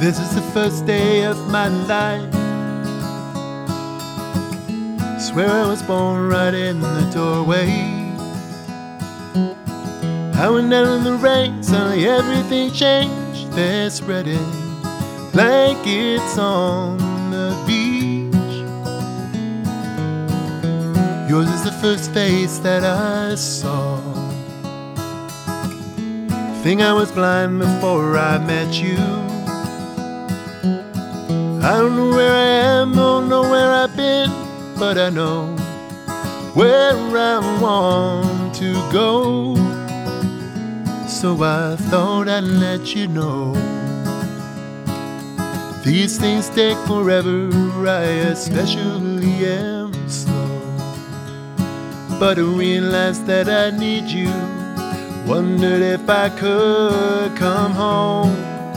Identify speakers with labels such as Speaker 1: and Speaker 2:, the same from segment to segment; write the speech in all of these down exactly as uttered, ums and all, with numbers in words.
Speaker 1: This is the first day of my life. Swear I was born right in the doorway. I went down in the rain, suddenly everything changed. They're spreading blankets on the beach. Yours is the first face that I saw. Think I was blind before I met you. I don't know where I am, don't know where I've been, but I know where I want to go. So I thought I'd let you know. These things take forever, I especially am slow. But I realized that I need you. Wondered if I could come home.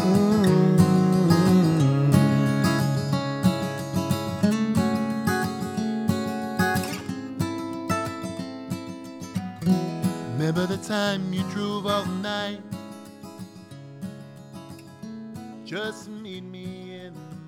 Speaker 1: Remember the time you drove all night just to meet me in the